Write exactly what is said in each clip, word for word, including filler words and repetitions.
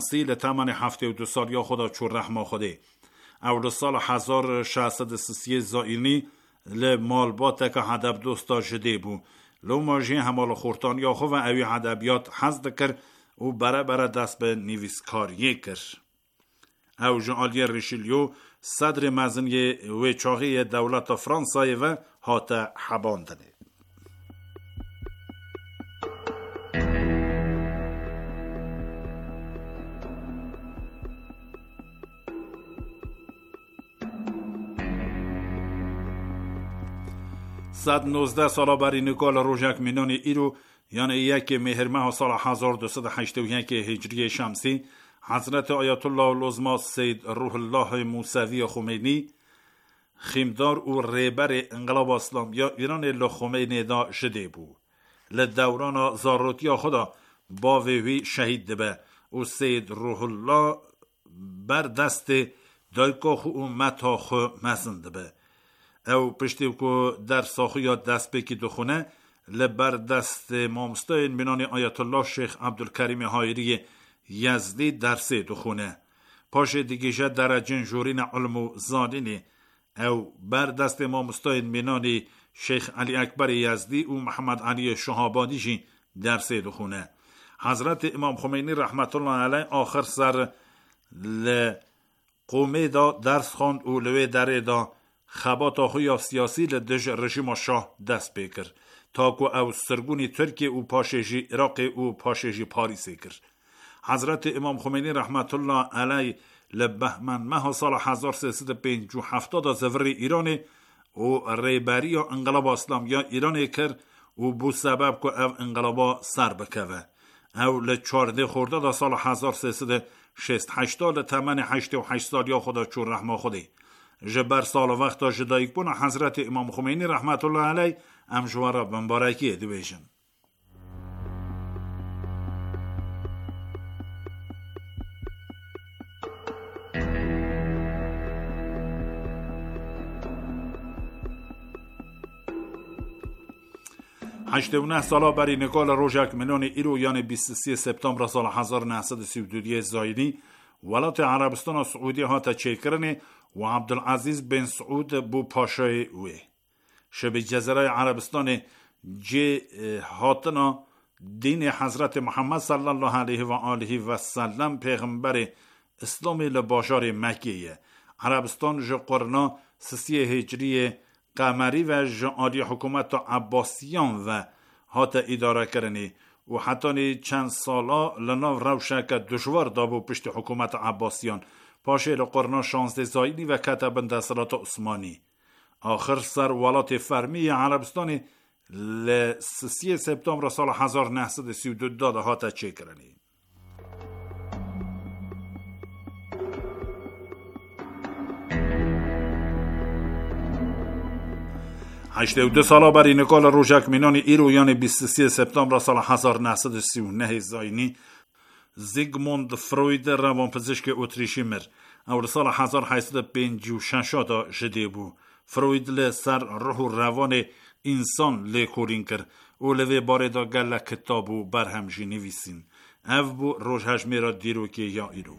سیل تمن هفته و دو سال یا خدا چون رحمه خوده اول سال هزار و ششصد و سی زائرنی لمالبات که هدب دوستا شده بو لو ماجی همال خورتان یا خو و اوی هدبیات حزد کر و برا برا دست به نویسکاری کر او جعالی ریشیلیو صدر مزنی و چاقی دولت فرانسای و هاته حباندنه. صد و نوزده سالا بری نگال روژک مینانی ایرو یعنی یک مهر ماه سال هزار و دویست و هشتاد و یک هجری شمسی حضرت آیت الله العظما سید روح الله موسوی خمینی خیمدار و رهبر انقلاب اسلامی ایران ل خمینی دا شده بود. لدوران زاروتی خدا با وی شهید به و سید روح الله بر دست دایکو خو امتا خو مزند به او پشتی که در ساخو یا دست بکی دخونه لبر دست مامستاین منان آیت الله شیخ عبدالکریم حایری یزدی درس دخونه پاش دیگه درجه جورین علم و زادینی او بر دست مامستاین منان شیخ علی اکبر یزدی و محمد علی شهابادی جی درس دخونه حضرت امام خمینی رحمت الله علیه آخر سر لقومه دا درس خواند و لوی دره دا خبات آخوی سیاسی لدج رژیم شاه دست بکر تا که او سرگونی ترکی و پاشجی عراق و پاشجی پاریسی کر حضرت امام خمینی رحمت الله علیه لبهمن ماه سال هزار و سیصد و پنجاه و هفت زور ایران و ریبری و انقلاب اسلامی ایران کر و بو سبب که او انقلابا سر بکوه او لچارده خورده دا سال هزار و سیصد و شصت و هشت لتمن هشت و هشت سال یا خدا چون رحمه خودی جبر سال وقتا جدایک بون حضرت امام خمینی رحمت الله علیه امجوارا بمبارکی دویشن. هشت و نه سالا بری نکال روژک منون ایرو یعنی بیست و سه سپتامبر سال هزار و نهصد و سی و دو زایدی ولایت عربستان و سعودی ها تا چیکرنی و عبدالعزیز بن سعود بو پاشای وی شب جزیره عربستان جه هاتنا دین حضرت محمد صلی الله علیه و آله و سلم پیغمبر اسلامی لباشار مکیه عربستان جه قرنا سی هجری قمری و جه آلی حکومت عباسیان و هات اداره کرنی و حتی چند سالا لناو روشک دشوار دابو پشت حکومت عباسیان پاشه لقرنا شانزده زایدی و کتبن دسترات عثمانی آخر سر ولایت فرمی عربستان لسی سپتامبر سال هزار و نهصد و سی و دو داده ها تا چه کرنی هشته و دو سالا بر اینکال روژک مینان ایرو یعنی بیست و سه سپتامبر سال هزار و نهصد و سی و نه زاینی زیگموند فروید روانپزشک اتریشی مر اول سال هزار و هشتصد و پنجاه و شش دا شده بو فروید لسر روح و روان انسان لکورین کر او لوی باره دا گل کتابو برهمجی نویسین او بو روژهش میرا دیرو که یا ایرو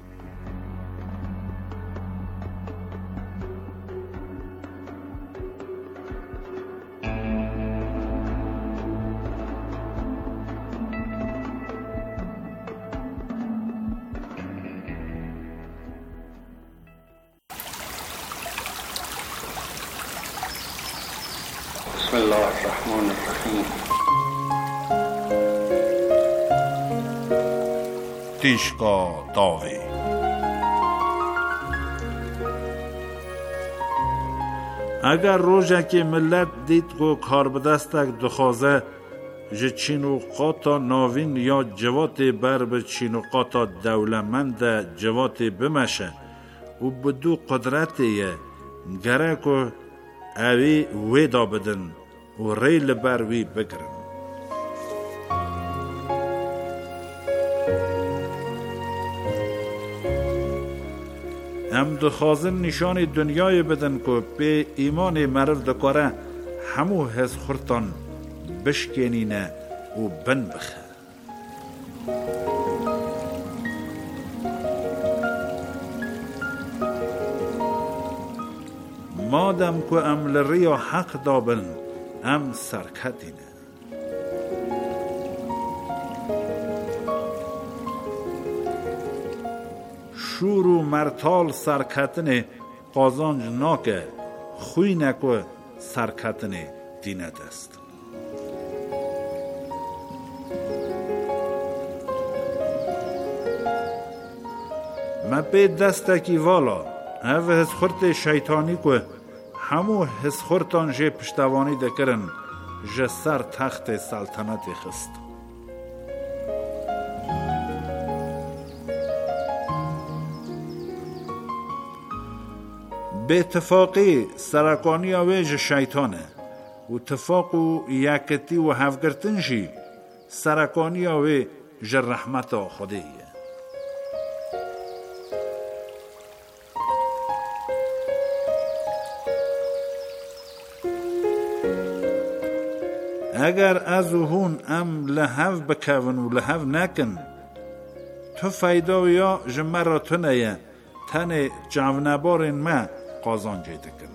بسم الله الرحمن الرحیم. تیشکا داوی اگر روژه که ملت دید که کار به دستک دخوازه جه چینوقاتا ناوین یا جوات بر به چینوقاتا دولمند جوات بمشه و بدو قدرتیه گره که اوی ویدا بدن و ریل بروی بگرن هم دخوازن نشان دنیای بدن که به ایمان مرد دکاره همو هز خورتان بشکنینه و بن بخه مادم که ام لریا حق دابن ام سرکتینه. شور و مرتال سرکتنه قازانج ناکه خوی نکو سرکتنه دینت است. ما به دستکی والا او حس خورت شیطانی که همو حس خورتان جه پشتوانی دکرن جه سر تخت سلطنت خست. به اتفاقی سرکانی آویج شیطانه و اتفاق و یکتی و هفگرتنشی سرکانی آوی جه رحمت خودیه. اگر از هون ام لحو بکون و لحو نکن تو فایده یا جمع تو نیه تن جونبار ما قازان جیده کن.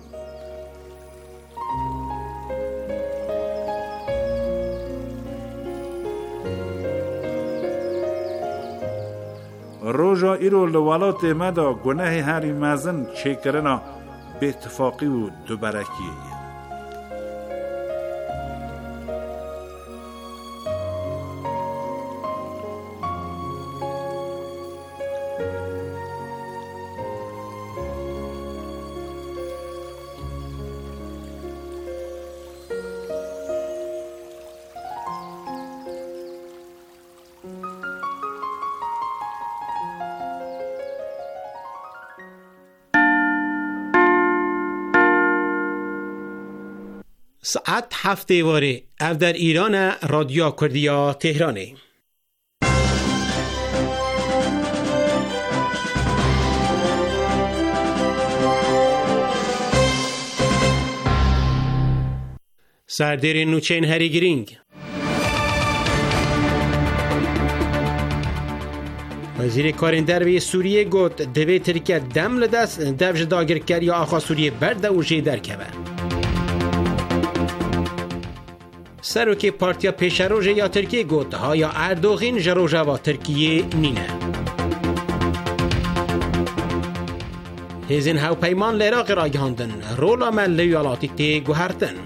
روژا ایرو لولات مدا گناه هری مزن چه کرنا به اتفاقی و دوبرکیه. ساعت هفته واره او در ایران رادیو کردیا تهرانه. سردیر نوچین هری گرینگ وزیر کارین دروی سوریه گوت دوی ترکیه دم لدست دوش داگرکر یا آخوا سوریه برده و جی در کبه. سروکی پارتیا پیشروژه یا ترکیه گوت ها یا اردوغین جروژه و ترکیه نینه. هزین هاو پیمان لراغ را گهاندن رولا من لیالاتی تی گوهرتن.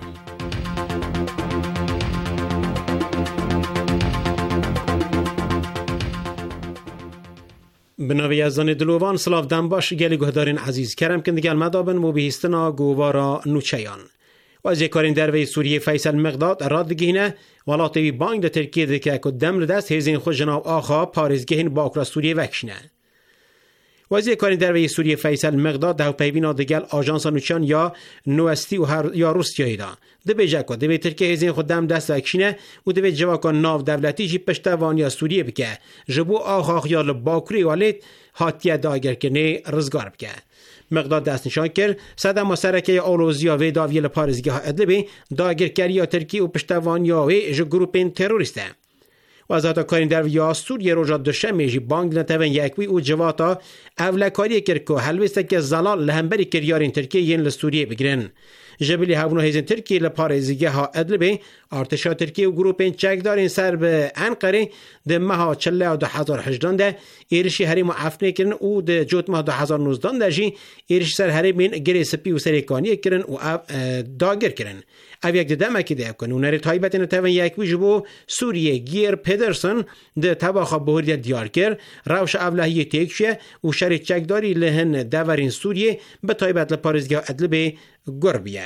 بناوی از دان دلوان سلاف دن باش گلی گهدارین عزیز کرم کن دیگل مدابن مبیهستنا گووارا نوچیان. وزیر کارین دروی سوریه فیصل مقداد راد گینه ولاتی بانگ ده ترکیه دکه که دم لدست هزین خود جناب آخا پارزگهین باکرا سوریه وکشنه. وزیر کارین دروی سوریه فیصل مقداد ده پیوینا دگل آژانس نوچان یا نوستی و یا روسیایی دا ده بیجاکو ده بی ترکیه هزین خود دم دست وکشنه و ده بی جواکان ناو دولتی جی پشتوانی یا سوریه بکه جبو آخا خیال باکری والید هاتیه داگر کنه رزگار بکه. مقدار دست نشان کرد صدام سرکه اولوزیا و داویل پارزگاه ادلبی داگرکری ترکی و پشتوانی و جو گروپین تروریسته. وزارت کارین در ویا سوریه روزا دوشنبه جی بانگ نتوان یکوی و جواتا اولکاری کرد که حلوسته که زلال لهمبری کریارین ترکیه ین لسوریه بگیرن. جبلی هاونو هیزن ترکیه لپارزگاه ها ادلبی ارتشا ترکیه و گروپین چکدارین سر به انقره ده ماه چله و دو هزار و هجده ده ایرشی هری معفنه کرن و ده جوت ماه دو هزار و نوزده ده جی ایرش سر هری بین گری سپی و سریکانی کرن و داگر کرن. او یک دمه که ده کن و نری تایبت نتوان یکوی جبو سوریه گیر پیدرسون ده تباخا بهوری دیار کرد روش اولهی تیکشه و شری چکداری لهن دورین سوریه به تایبت لپارزگاه ادلبی گربیه.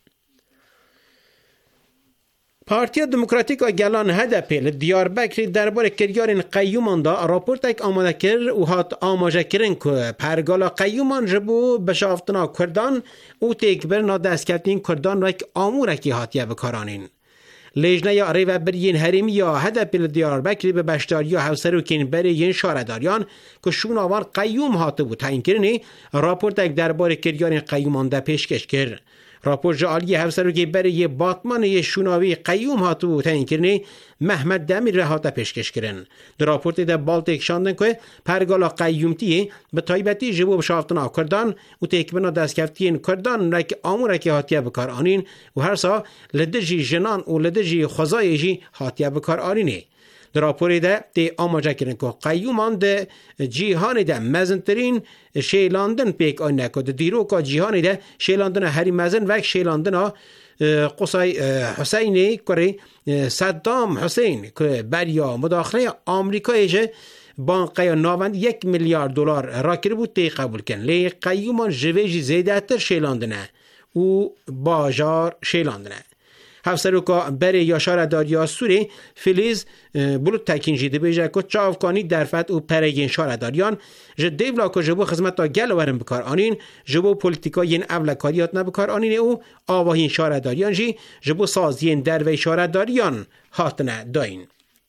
پارتیا دموکراتیکا گلان هدپی لدیاربکر درباره کریارین قیومان دا راپورتک آماده کرد و هات آماده کرن که پرگالا قیومان جبو بشافتنا کردان و تکبرنا دستکتین کردان را که آمورکی هاتیه بکارانین. لیجنه یا ریو برین هرمی یا هدپی لدیاربکر به بشتاری یا حوصر و کین بری ین شارداریان که شوناوار قیوم هاته بود تاین کرنی راپورتک درباره کریارین قیومان دا پیشکش کرد. راپور جعالی هفسر که برای باتمان شوناوی قیوم هاتو تعیین کردن محمد دمیر را هاتا پیشکش کردن. در راپورت ده بالتک شاندن که پرگالا قیومتی به تایبتی جواب شافتنا کردان و تکبنا دستکفتین کردان را که آمور که هاتیا بکار آنین و هر سا لدجی جنان و لدجی خزایجی هاتیا بکار آنینه. در راپور ده تی آماجه کردن که قیومان ده جیهان ده مزنترین شیلاندن پیک آنه که دیرو که جیهان ده شیلاندن هری مزن وک شیلاندن قصای حسینی که صدام حسین که بریا مداخله آمریکایش بانقای ناوند یک میلیارد دلار را کرده بود تی قبول کن لی قیومان جویجی زیده تر شیلاندنه و باجار شیلاندنه. هفسر که بری یاشار داریا سوری فلیز بلوت تکین جیده بیجه که چاوکانی درفت و پرگین شار داریان جده ولا که جبو خدمت تا گل ورم بکار آنین جبو پولیتیکاین اولکاریات نبکار آنین او آواهین شار داریان جی جبو سازین دروی شار داریان هاتنه داین.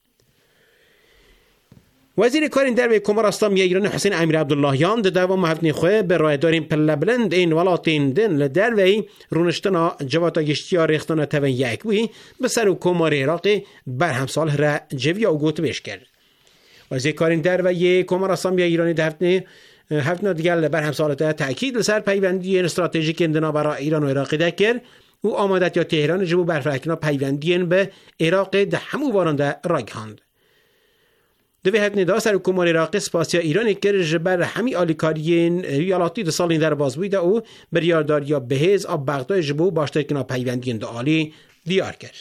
وزیر کارین در کمر اسلامی ایران حسین امیر عبداللهیان در دوام هفتنی خواه به راه دارین پله بلند این ولاتین دن لدروی رونشتنا جواتا گشتیا ریختنا تون یک بوی به سر و کمار عراقی بر همسال را جویا و گوت بیش کرد. وزیر کارین در و کمر اسلامی ایرانی در هفتنی هفتنی دیگر بر همسال تأکید لسر پیوندی استراتژیک اندنا برای ایران و عراقی ده کرد و آمادت یا تهران جبو برفرکنا پیوندی به عراق ده همو بارنده راگهاند. دوی هفته دا سر کمار عراق سپاسیا ایرانی کرد بر همی آلیکاریین ریالاتی ده سالین در باز بویده او بریارداریا بهز آب بغدای جبو باشترکنا پیوندین ده آلی دیار کرد.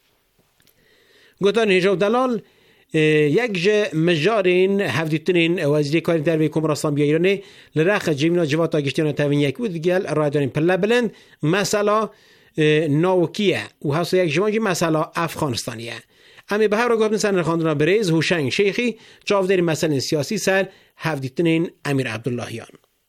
گوتان هجا و دلال یک جه مجارین هفدیتنین وزیری کاری در وی کمار اسلامی ایرانی لرخ جمینا جواتا گشتیانا تاوین یک بود گل رای دارین پله بلند مثلا ناوکیه و حسا یک جوانجی مثلا افغانستانیه. امی به هر رو گفتن سر خواندن بریز هوشنگ شیخی جاوداری مسئله سیاسی سر هفدیتنین امیر عبداللهیان.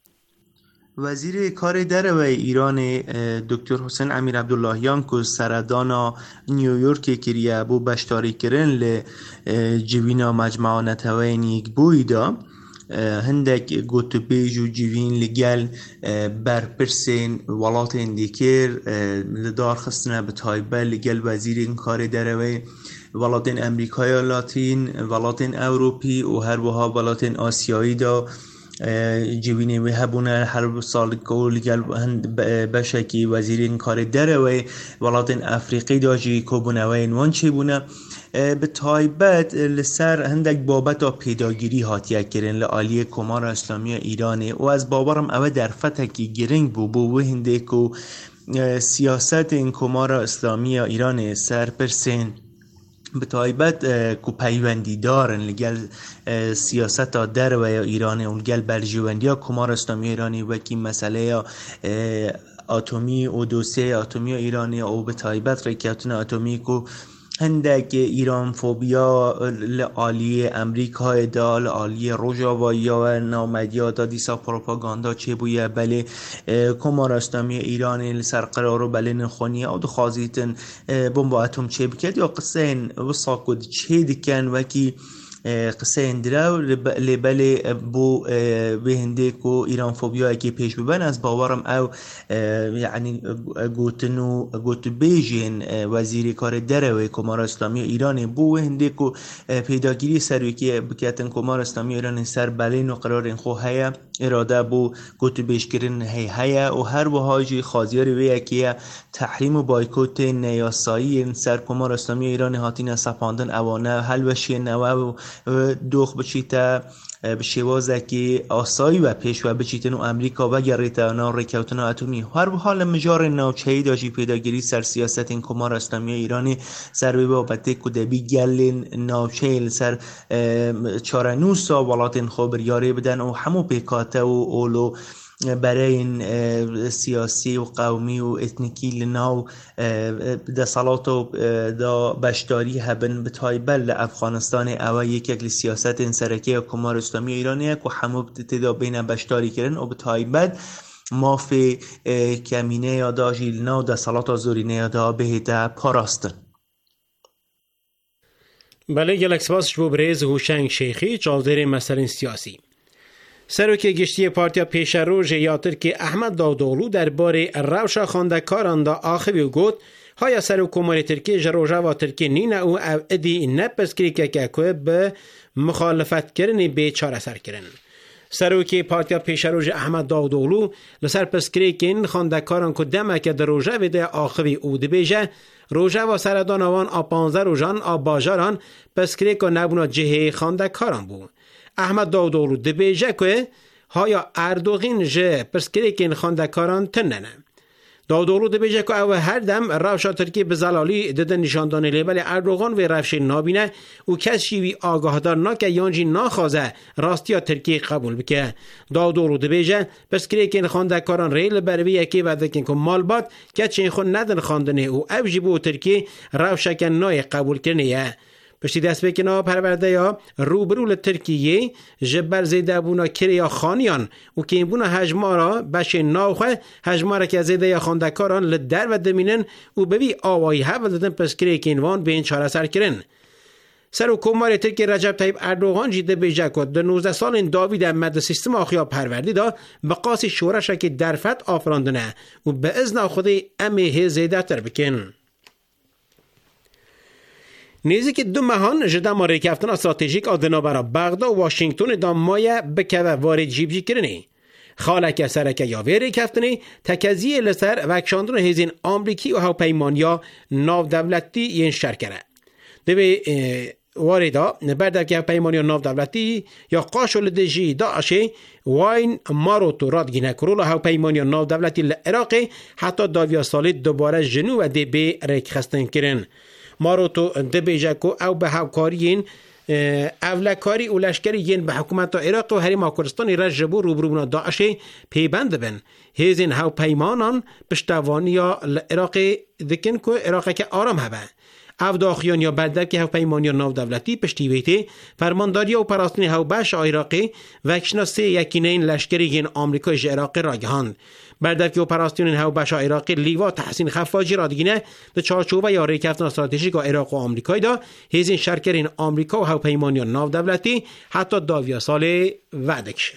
وزیر کار در و ایران دکتر حسین امیر عبداللهیان که سردانا نیویورک کریه بو بشتاری کرن ل جوینا مجمع نتوین یک بویدا هندک گوتو بیجو جوین لگل بر پرسین ولات اندیکر لدار خستنه به تایبه لگل وزیر کار در و ولاتین امریکای لاتین ولاتین اروپی و هر وها ولاتین آسیایی دا جوینه و هبونه هر سال کول گل بشکی وزیرین کار در و ولاتین افریقی دا جی کوبونه و اینوان چی بونه به تایبت لسر هندک بابت پیداگیری هاتیه کرن لعالی کمار اسلامی ایرانه و از بابارم اوه در فتکی گرنگ بو بو و هندک و سیاست این کمار اسلامی ایرانه سر پرسین به تایبت کو پیوندی دارن لگل سیاست در و ایران و لگل برجوندی ها کمار اسلامی ایرانی و کی مسئله اتمی و دوسیه اتمی ایرانی و به تایبت رکیتون اتمی کو هندک ایران فوبیا لعالی امریکای دا لعالی روژاوایی و نامدیا دا دیسا پروپاگاندا چه بویه بله کمار اسلامی ایرانی لسر قرارو بله نخونیه او دو خوازیتن بمب اتم چه بکد یا قصه این وصا کد چه دکن وکی قصه اندراو لبله بو بهنده کو ایران فوبیا که پیش ببن از باورم او یعنی گوتنو گوت بیجین وزیر کار در و کمار اسلامی ایران بو هنده کو پیداگیری سروی که بکیتن کمار اسلامی ایران سر بلین و قرار این خو هیا اراده بو گوت بیش کردن هی هیا و هر وهاجی خازیار وی که تحریم و بایکوت نیاسایی سر کمار اسلامی ایران هاتین سپاندن اوانه حل بشی نو دوخ بچیتا بشیوازه که آسایی و پیش و بچیتن و امریکا و گریتا نا رکوتن اتمی هر حال مجار ناوچهی داشی پیداگیری سر سیاست این کمار اسلامی ایرانی سر به بابته کدبی گلین ناوچهی سر چارنوسا ولاتین خوب ریاره بدن و همو پیکاته و اولو برای این سیاسی و قومی و اتنیکی لناو ده صلات و ده بشداری هبن بتایبل افغانستان اوه یک اکل سیاست این سرکی کمار اسلامی ایرانیه که همو بتدا بین بشداری کرن و بتایبل مافی کمینه یا دا جیلنا و ده صلات زورینه یا دا بهده پاراستن. بله گلک سپاس شبو بریز هوشنگ شیخی چالدر مسئله سیاسی. سروک گشتی پارتیا پیشرو یا ترکی احمد داودولو درباره روشا خواندکاران دا آخوی گفت های سر حکومت ترکی جروجا و ترکی نینه او او ادی نپس کری که که به مخالفت کرنی به چاره سر کرن. سروکی پارتیا پیشروج احمد داودولو لسر پسکری کن خواندکاران که دمه که در روژه ویده آخوی او دبیجه روژه و سردانوان آ پانزه روژان آ باجاران پسکری که نبونا جهه خواندکاران بود. احمد داودولو دبیجه که هایا اردوغین جه پسکری کن خواندکاران تننه. داودولو دبیجه که او هر دم روشا ترکی به زلالی دادن نشاندانه لیبل اردوغان و روش نابینه و کسی وی آگاهدار ناکه یانجی ناخوازه راستی ترکی قبول بکه. داودولو دبیجه پس کری که خواندکاران ریل بروی یکی و دکن که مال باد که چین خون ندن خواندنه و او جیبو ترکی روشا که نای قبول کرنه. پشتی دست بکنا پرورده یا روبرو ترکیه جبر زیده بونا کریا خانیان و که این بونا هجمارا بشه ناوخه هجمارا که زیده یا خاندکاران لدر و دمینن و ببی آوائی ها و دادن پس کری که اینوان به این چاره سر کرن. سر و کمار ترکی رجب طیب اردوغان جیده بیجه کد در نوزده سال این داوید مد سیستم آخیا پروردی دا بقاسی شورش که درفت آفراندنه و به ازن خودی امیه زیده تر بکن. نیزی که دو مهان جدا ما ریکفتن استراتژیک آدنا برا بغداد و واشنگتن دا مایه بکوه وارد جیب جی کرنی. خالک سرکه یا وی ریکفتنی تکزیه لسر وکشاندن هزین آمریکی و هاو پیمانیا ناو دولتی ین شرکره. دوی واردا بردر که پیمانیا ناو دولتی یا قاشل دجی داعشه واین مارو تو رادگینه کرولا هاو پیمانیا ناو دولتی لعراقی حتی داویا سالی دوباره جنو و دی بی ریکخستن کرن. مارو تو دبیجه که او به هاوکارین اولکاری و لشکری ین به حکومت عراق و حریم کردستان رجبو روبرونا داعشی پیبند بن. هزین هاو پیمانان پشتوانی یا عراق دکن که عراق که آرام هبه. او داخیان یا بردر که هاو پیمانی یا ناو دولتی پشتیویتی فرمانداری و پراستنی هاو بش عراقی وکشنا سه یکینین لشکری ین آمریکای عراقی را گهاند. بردر که پراستنی هاو بش عراقی لیوا تحسین خفاجی را دیگنه ده چارچوبه یا ریکفتن استراتژیک عراق و آمریکای دا هزین شرکرین آمریکا و هاو پیمانی یا ناو دولتی حتی داویا سال وعده کشن.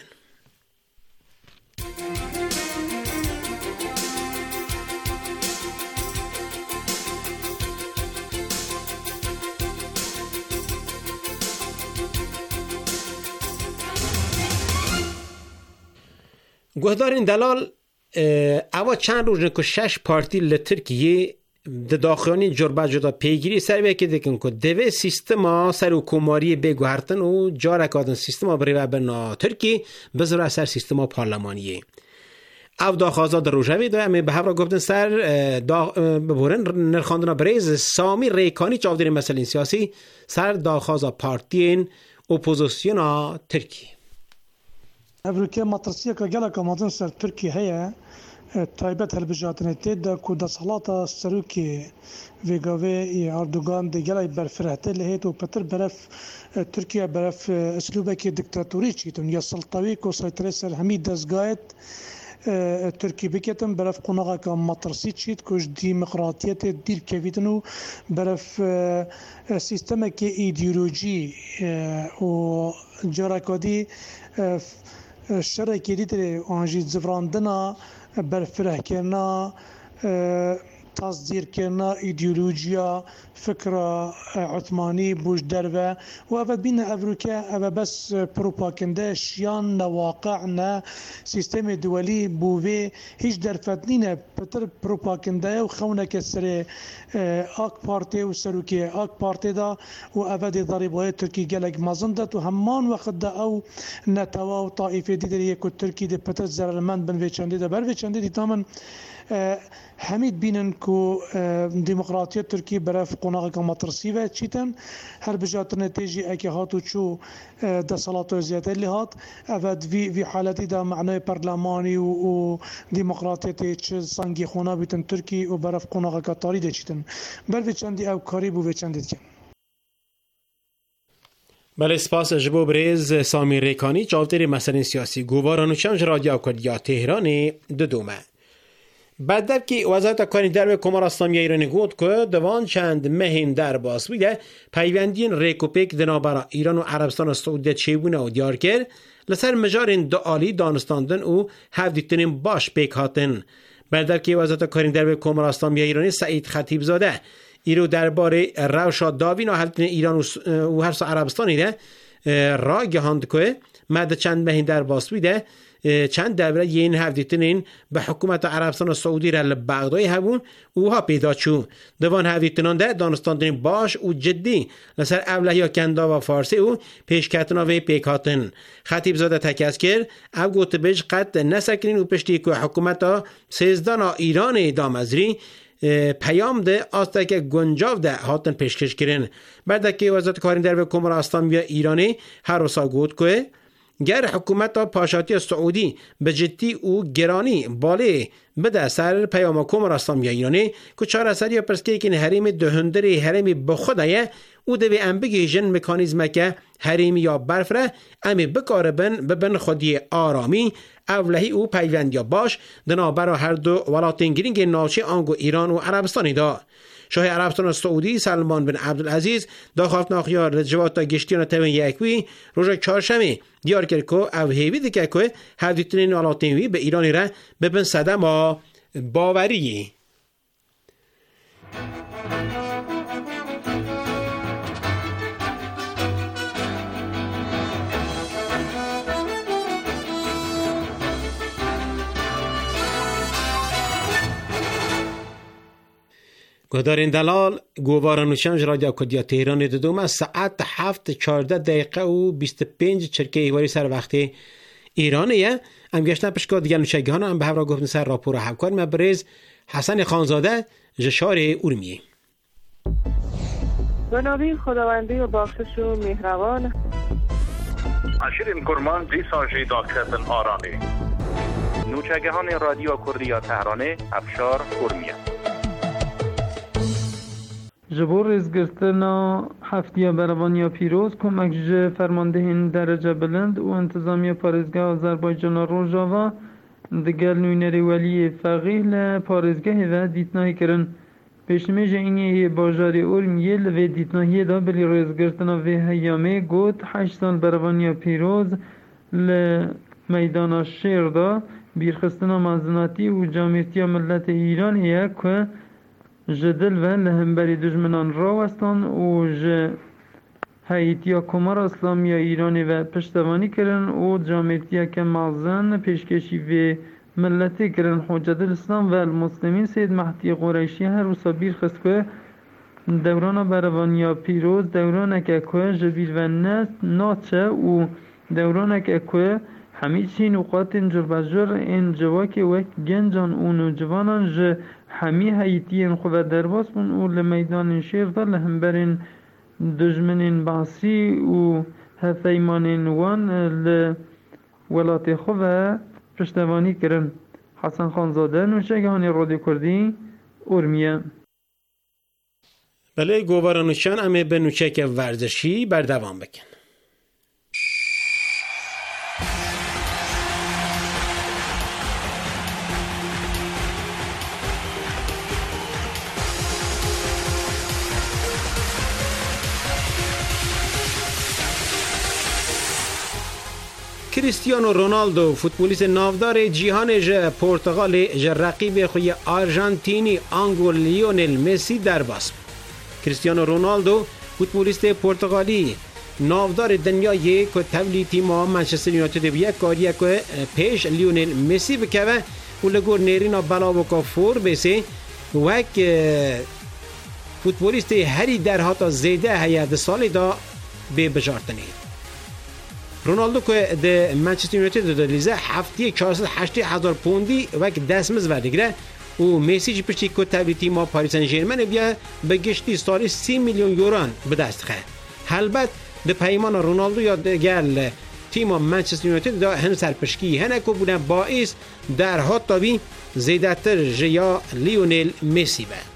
گهدارین دلال اوا چند روز که شش پارتی لترکیه د داخلانی جربه جدا پیگیری سروی که دیکن که دوی سیستما سر حکوماری بگوهرتن و جارکادن سیستما بریوه بنا ترکی بزر اثر سیستما پارلمانیه. او داخازا در روژوی دو امی به هفرا گفتن سر ببورن نرخاندنا بریز سامی ریکانی چاودین مسئلین سیاسی سر داخازا پارتین اپوزیسیونا ترکی. افریقیا مطرسیه که گله که مازن سر ترکی هیا تایبت هلبجاتنه تید که دستالات سروکی ویگاوی اردوغان دی گله برفرهته لهیت و پتر برف ترکیه برف اسلوبه که دیکتاتوری چیتون یا سلطوی که سایتره سر همی دزگایت ترکی بکتن برف قناغه که مطرسی چید کش دیمقراطیت دیر کویدن و برف سیستم که ایدئولوژی و جراکادی شرکی دیتر آنجی زفراندنا برفره کرنا تصدیر کرنا ایدئولوژیا فکر عثمانی بوش دروه و اوه بین افریقیا اوه بس پروپاکنده شیان نواقع نه سیستم دولی بووی هیچ درفتنینه پتر پروپاکنده و خونه کسر آک پارتی و سروکی آک پارتی دا و اوه دی ضریبای ترکی گلگ مازندت و همان وقت دا او نتوا و طائفه دیدر یکو ترکی دی پتر زرالمند بن ویچنده دا بر ویچنده دی تامن همید بینن که دموکراتیت ترکی برای قناعت که مطرسی و چیتن هر بجات نتیجه اکی هاتو چو دستالات و زیاده لحات اود وی وی حالتی دا معنای پارلمانی و دموکراتیت چه سنگی خونه بیتن ترکی و برای قناعت که تاری ده چیتن بر چندی او کاری بو چندی کن. بله سپاس جبو بریز سامی ریکانی چاوتری مسئله سیاسی گوارانو چنج رادیو کردیا تهران دو دومه. بعد که وزارت کاری در کمر اسلامی ایران گفت که دوان چند مهم در باز بوده پیوندین ریکوپیک دنابرا ایران و عربستان سعودی چیبونه و دیار کرد لسر مجارین دعالی دانستاندن و هفدیتنین باش پیک هاتن. بعد که وزارت کاری در کمر اسلامی ایرانی سعید خطیب زاده ایرو درباره روشا داوین و هفدیتن ایران و هر سو عربستانی ده را گهاند که مد چند مهم در باز بوده چند دوره این هفدیتنین به حکومت عربستان و سعودی را لبغدای هبون اوها پیدا چون دوان هفدیتنان ده دانستاندن باش و جدی لسر اولهیا کندا و فارسی و پیشکتنا و پیکاتن. خطیب زاده تکس کرد او گوت بج قد نسکنین و پشتی که حکومت سیزدانا ایران دامزری پیام ده آسته که گنجاو ده هاتن پیشکش کرن. بعد که وزارت کاری در کمر اسلامی ایرانی هر روزا گفت که گر حکومت پاشاتی سعودی به جدی و گرانی باله بده سر پیام کمر اسلامی ایرانی که چهار سری پرسکی که حریم دهندری حریم بخودایه او دوی ام بگیجن مکانیزم که حریم یا برفره امی بکاربن ببن خودی آرامی اولهی او پیوند یا باش دنابرا هر دو ولاتین گرینگ ناچی آنگو ایران و عربستانی دا. شاه عربستان سعودی سلمان بن عبدالعزیز دا خواهد ناخیار رجوات تا گشتیان تاوین یکوی روژا چهارشنبه دیار کرد که او هیوی دیگه که هفدیتنین ولاتینوی به ایرانی را ببن صدم باوری. گهدارین دلال گوارانوشنج رادیو کدیا تهران دودوم ساعت هفت چارده دقیقه و بیست و پنج چرکه ایواری سر وقت ایرانیه. ام گشتن پشکا دیگر نوشگیان هم به هفرا گفتن سر راپور حبکار مبرز حسن خانزاده جشار اورمیه. به نامی خداوندی و بخشش و مهربان عشرین کرمان دیسا جیدا کردن آرانی نوشگیان رادیو کردیا تهرانه افشار اورمیه. جبور رزگرتنا هفتیا بروانیا پیروز کمک ج فرماندهین درجه بلند و انتظامی پارزگاه آذربایجان روژاوا دگل نوینری ولی فقیه لپارزگاه و دیتناهی کرن. پیشنمه جینی باجاری اورمیه لوی دیتناهی دا بلی رزگرتنا و هیامه گوت هشت سال بروانیا پیروز لمیدان شیر دا بیرخستنا منزناتی و جامعیتی ملت ایران هیه که جدل و لهمبری دجمنان راوستان و ج هایتیا کمر اسلامی ایرانی و پشتوانی کرن و جامعیتی که مازن پیشکشی و ملتی کرن. حجت الاسلام و المسلمین سید مهدی قریشی هر روز بیر خست که دوران بروانیا پیروز دوران که که جبیر و نست ناچه و دوران که که همیچی نقاط جربجر این جواک وقت گنجان و نوجوانان ج همی هایتین خواه درباس بون و لمیدان شیر دا لهمبرین دجمنین باسی و هفیمانین وان لولات خواه پشتوانی کرن. حسن خانزاده نوشگهانی رادیو کردی اورمیه. بله گوارانوشان امه به نوچک ورزشی بردوام بکن. کریستیانو رونالدو فوتبالیست نامدار جهان ژ پرتغال ژ رقیب خوی آرژانتینی آنگو لیونل مسی در باس. کریستیانو رونالدو فوتبالیست پرتغالی نامدار دنیای که تولی تیم منچستر یونایتد بیه کاریه که پیش لیونل مسی بکوه و لگور نیرینا بلاو که فور بسی وک فوتبالیست هری در هاتا زیده هیاد سالی دا به بجارتنی. رونالدو که در منچستر یونایتد دلیزه هفته چهارصد و هشتاد هزار پوندی وک دستمز وردگره و مسی جی پشتی که تبلی تیم پاریس سن ژرمن بیا به گشتی سالی سی میلیون یورو به دست خه. البته در پیمان رونالدو یا گل تیم منچستر یونایتد دا هن سرپشکی هنه که بودن باعث در هات تاوی زیدتر جیا لیونل مسی به.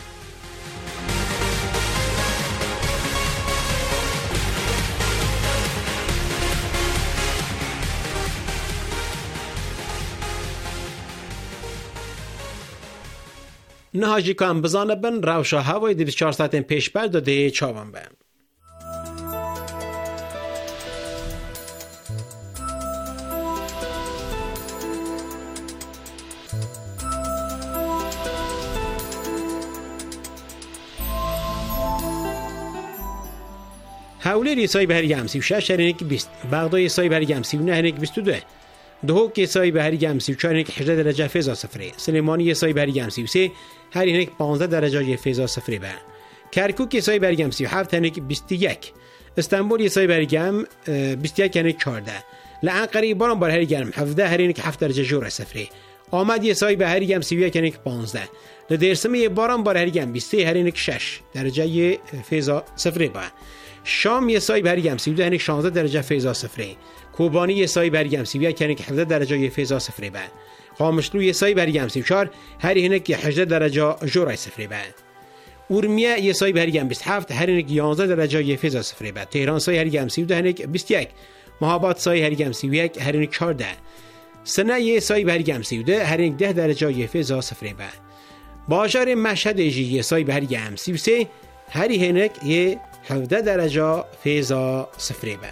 نهاجی کام بزانه بن روشا هوای دی چهار ساعتین پیش بر داده چاوان به. حوله سای بهری همسی و شش هرینک بیست بغدای سای بهری همسی و نه هرینک بیست و دو دهوک سای بهری همسی و چهار هرینک هجده درجه فیضا صفره سلیمانی سای بهری همسی و سه هرینک پانزده درجه فیضا صفره به کرکوک سای بهری همسی و هفت هرینک بیست و یک استانبول سای بهری هم بیست و یک هرینک چهارده لعنقره باران بار هری گرم هفده هرینک هفت درجه جور صفره آمد سای بهری همسی و یک هرینک پانزده لدرسمه باران بار هری گرم بیست و سه هرینک شش درجه فیضا صفره به شام یه سای بهری همسی و ده هنک شانزده درجه فیضا صفره کوبانی یه سای بهری همسی و یک هنک هفده درجه فیضا صفره به خامشلو یه سای بهری همسی و چهار هر هنک هجده درجه جورای صفره به اورمیه یه سای بهری هم بیست و هفت هر هنک یازده درجه فیضا صفره به تهران سای هری همسی و ده هنک بیست و یک مهاباد سای هری همسی و یک هر هنک چهارده سنه یه سای بهری همسی و ده هر هنک ده درجه فیضا صفره به بازار مشهد یه سای بهری همسی و سه هر هنک یه هفده درجه فیضا صفره به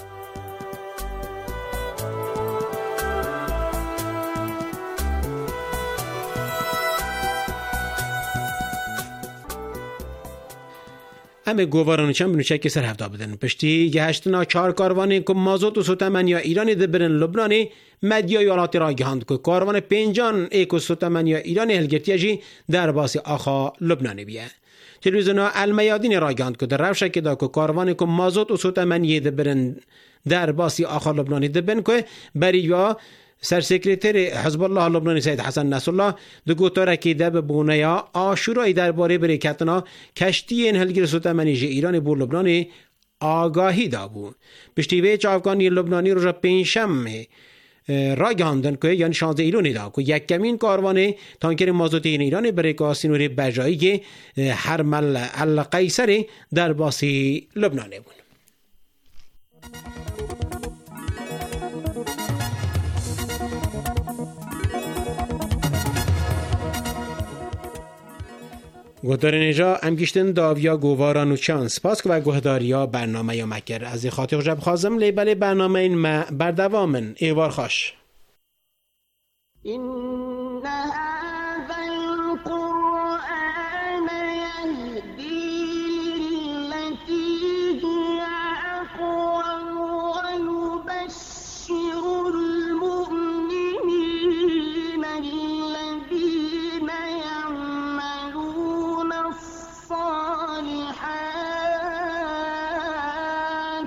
همه گواران چند بنوچه که سر هفته بدن پشتی گهشتنا چهار کاروانی که مازوت و سوتمن یا ایرانی ده برن لبنانی مدیا یالاتی را گهاند که کاروان پنجان ایک و سوتمن یا ایرانی هلگرتیه جی در باسی آخا لبنانی بیه تلویزیون المیادین راگاند که در روشه که دا که کاروانی که مازوت و سوتمنیه ده برن در باسی آخر لبنانی ده بن که بریوا سرسکرتر حزب الله لبنانی سید حسن نصرالله ده گوتاره که ده ببونه یا آشورای درباره بریکتنا کشتی این هلگیر سوتمنی جه ایران بور لبنانی آگاهی دا بود بشتیوه چافگانی لبنانی رو را پینشم را گاندن که یعنی شانزده ایرانی دا که یک کمین کاروانه تانکر مازوت این ایران برای کاسینوری بجایی که حرمل القیصر در باسی لبنانه بود. گهدار نجا امگیشتن داویا گواران و چان سپاس که و گهداریا برنامه یا مکر از خاطر جب خازم لیبل برنامه این ما بردوامن ایوار خوش این هذا القرآن يهدي للتي هي أقوم ويبشر المؤمنين الذين يعملون الصالحات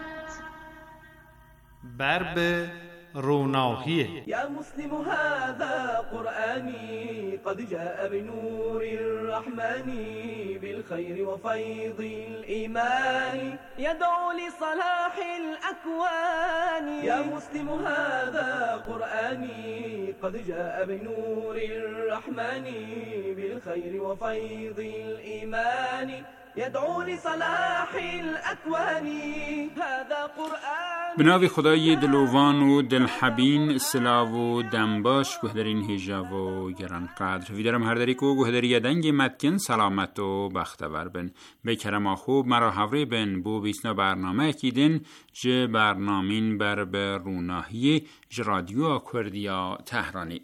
برب روناهیه يا مسلم هذا قرآني قد جاء بنور الرحمن بالخير وفيض الإيمان يدعو لصلاح الأكوان يا مسلم هذا قرآني قد جاء بنور الرحمن بالخير وفيض الإيمان يدعو لصلاح الأكوان هذا قرآن بناوی خدای دلوان و دلحبین سلاو و دنباش گهدرین هیجا و گران قدر ویدرم هر داری کو گهدری دنگ متکن سلامت و بختور بن به کرم خوب مرا حوری بن بو بیسنا برنامه اکیدن جه برنامین بر به روناهی ج رادیو کردیا تهرانی.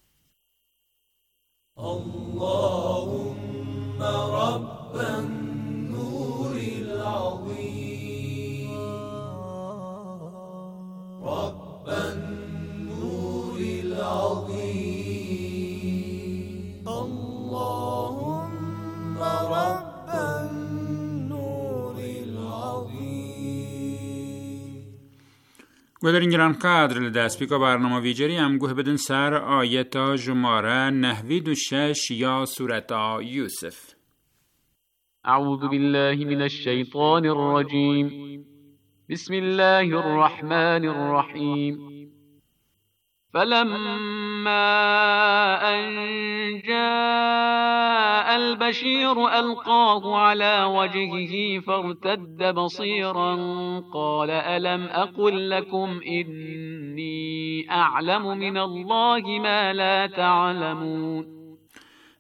اللهم رب النور العظيم رب النور العظيم اللهم رب النور العظيم گودرین گران قدر لدست بیکا برنامه ویجری هم گوه بدن سر آیتا جماره نهوید و شش یا سورتا یوسف. اعوذ بالله من الشیطان الرجیم بسم الله الرحمن الرحیم فلما أن جاء البشير ألقاه على وجهه فارتد بصيرا قال ألم أقل لكم إني أعلم من الله ما لا تعلمون.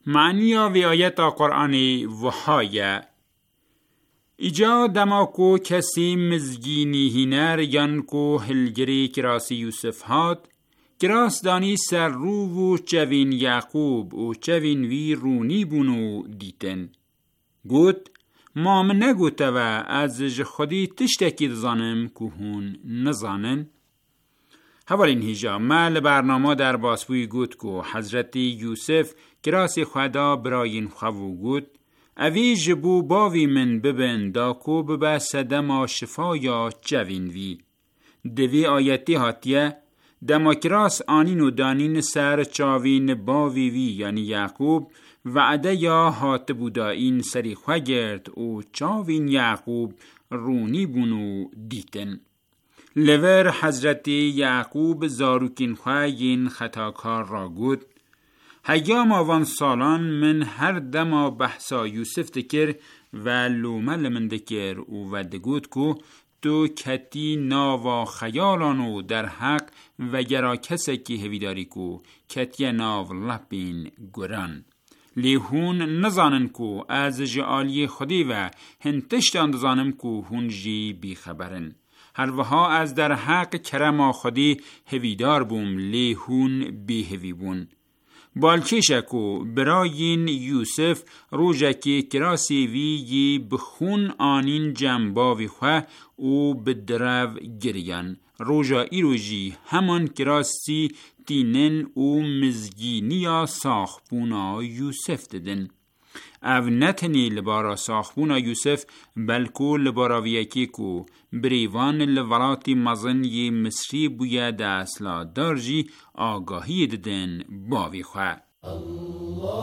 معنی و آیت قرآن وحایه ایجا دماکو کسی مزگینی هینر یانکو هلگری کراسی یوسف هات کراس دانی سر رو و چوین یعقوب و چوین وی رونی بونو دیتن گوت ما من نگوته و از خودی تشتکی دزانم که هون نزانن. حوالین هیجا مال برنامه در باسپوی گوت که حضرت یوسف کراسی خدا براین خواه گوت اوی جبو باوی من ببن دا کو ببا سدما شفا یا چوین وی دوی آیتی هاتیه دما کراس آنین و دانین سر چاوین باوی وی یعنی یعقوب وعده یا هات بودا این سری خواه گرد و چاوین یعقوب رونی بونو دیتن. لور حضرت یعقوب زاروکین خواهین خطاکار را گود هیام آوان سالان من هر دما بحثا یوسف دکر و لومل من دکر و ودگود کو تو کتی ناو خیالانو در حق و گرا کسی که هویداری کو کتی ناو لپین گران لیهون نزانن کو از جعالی خودی و هنتشتان دزانم کو هون جی بی خبرن هر وها از در حق کرما خودی هویدار بوم لیهون بی هوی بون بالکشکو براین یوسف روژکی کراسی وی بخون آنین جنباوی خواه و بدرو گریان روژا ایروژی همان کراسی تینن و مزگینیا ساخبونا یوسف ددن او نتنی لبارا ساخبونا یوسف بلکو لباراویکی کو بریوان لولاتی مزن ی مصری بویا دا اصلا دارجی آگاهی ددن باوی خواه الله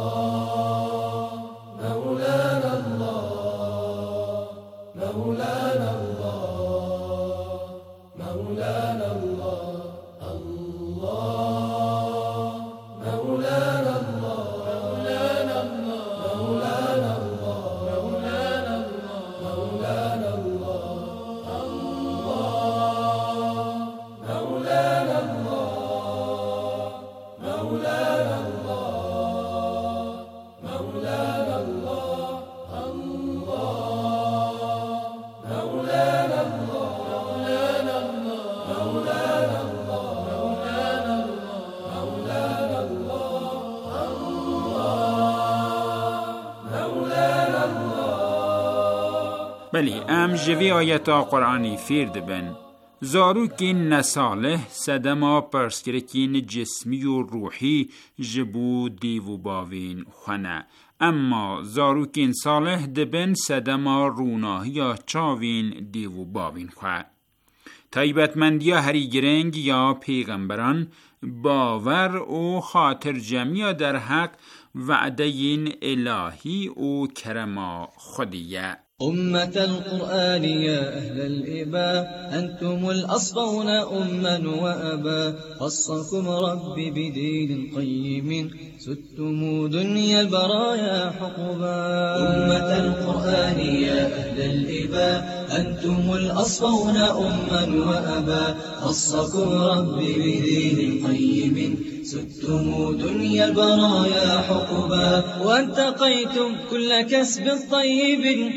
مولانا الله مولانا الله مولانا الله الله مولانا الله مولانا الله مولانا الله مولانا الله مولانا الله مولانا بلی ام جوی آیتا قرآنی فیرد بن زاروکین نصالح سدما پرسکرکین جسمی و روحی جبو دیو باوین خانه اما زاروکین صالح دبن سدما روناهی چاوین دیو باوین خواه تایبتمندی هری گرنگ یا پیغمبران باور و خاطر جمعی در حق وعدین الهی و کرما خودیه أمة القرآن يا أهل الإباء أنتم الأصفون أما وأبا خصكم ربي بدين قيم ستم دنيا البرايا حقبا أمة القرآن يا أهل الإباء أنتم الأصفون أما وأبا خصكم ربي بدين قيم ستم دنيا البرايا حقبا وانتقيتم كل كسب طيب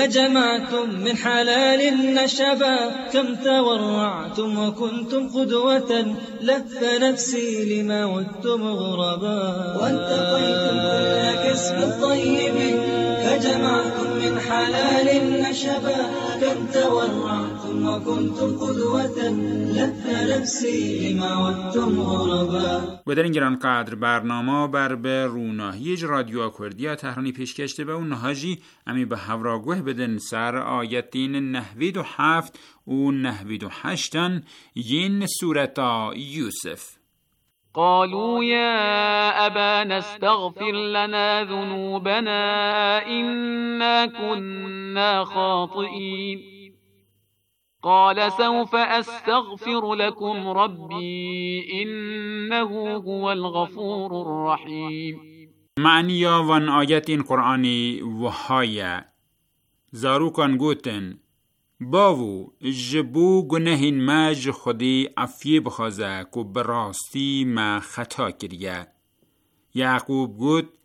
فجمعتم من حلال نشبا كم تورعتم وكنتم قدوة لف نفسي لما عدتم غربا وانتقيتم كل كسب طيب فجمعتم من حلال نشبا كم تورعتم وكنتم قدوة لف نفسي لما عدتم غربا و در این گران قدر برنامه بر به روناهی رادیو کردی تهرانی پیش کشته به اون نهاجی امی به هفراگوه بدن سر آیتین نهوید و هفت و نهوید و هشتن ین سورتا یوسف قالوا يا أبانا استغفر لنا ذنوبنا إنا كنا خاطئين قال سوف أستغفر لكم ربي إنه هو الغفور الرحيم معنی وان آیت این قرآنی وحایه زاروکان گوتن باو جبو گناهین ماج خودی عفیه بخوازه که براستی ما خطا کریه یعقوب گوت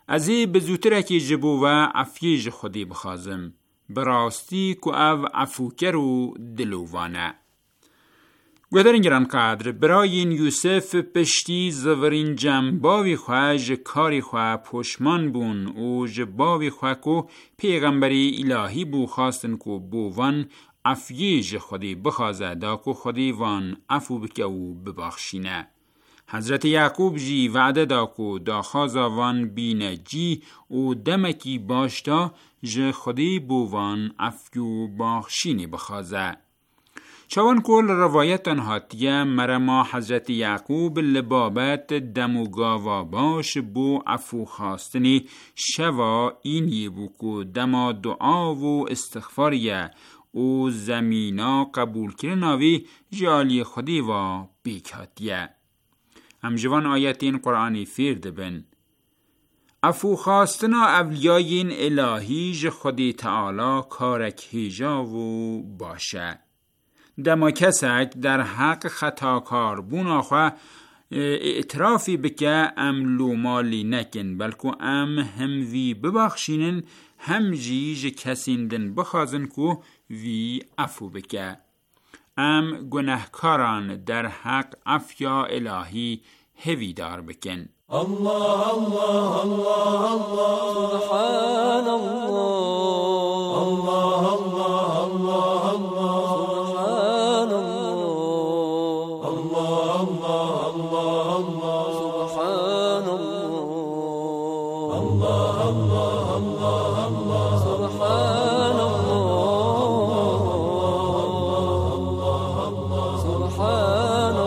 از ای بزوتره که جبو و عفیج خودی بخوازم براستی که او عفوکر و دلووانه. گوهدارین گران قدر براین یوسف پشتی زورین جنباوی خواه جکاری خواه پشمان بون و جباوی خواه که پیغمبری الهی بو خواستن که بووان عفیج خودی بخوازه دا که خودی وان عفو بکه و ببخشینه. حضرت یعقوب جی وعده دا که دا خوازا وان بینه جی و دمکی باشتا جه خودی بووان عفو بخشینی بخوازه. چوان کل روایت هاتیه مرما حضرت یعقوب لبابت دموگاوا باش بو عفو خواستنی شوا اینی بو که دما دعا و استغفاریه و زمینا قبول کرناوی جالی خودی و بیکاتیه. همجوان آیتین قرآنی فیرد بن عفو خواستنا اولیاین الهی ج خودی تعالی کارک هیجا و باشه. دما کسک در حق خطاکار بون آخوا اعترافی بکه ام لومالی نکن بلکو ام هم وی ببخشینن هم جیج کسیندن بخوازن کو وی عفو بکه. ام گناهکاران در حق عفیا الهی هوی دار بکن. الله الله الله الله سبحان الله الله الله الله الله سبحان الله الله الله الله سبحان الله الله الله الله الله سبحان الله سبحان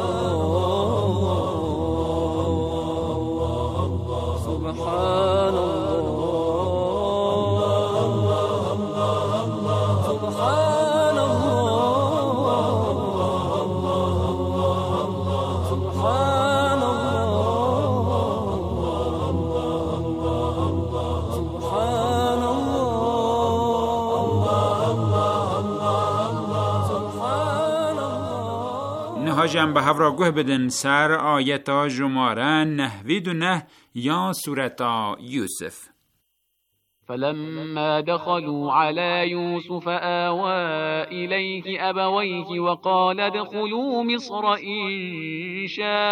نهاجم به هفرا گوه بدن سر آیتا جماره نهوید و نه یا سورتا یوسف. فلما دخلوا على يوسف آوى إليه أبويه وقال ادخلوا مصر إن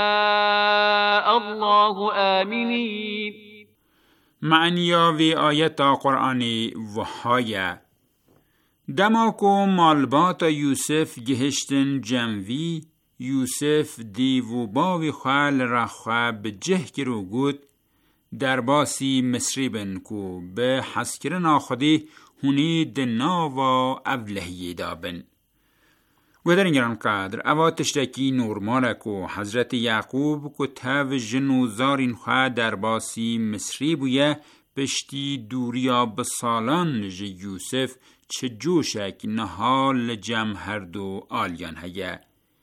شاء الله آمنين. معنیا وی آیتا قرآنی وحایه دماکو مالبات یوسف گهشتن جموی یوسف دیو باوی خوال رخواه به جه کرو گود در باسی مصری بن کو به حسکرن آخودی هونی دنا و اولهی دابن. و در اینگران قدر اوا تشتکی نورماله کو حضرت یعقوب کو تاو جنو زارین خواه در باسی مصری بویه پشتی دوریا بسالان ج یوسف چه جوشک نهال جمع هر دو آلیان هیه.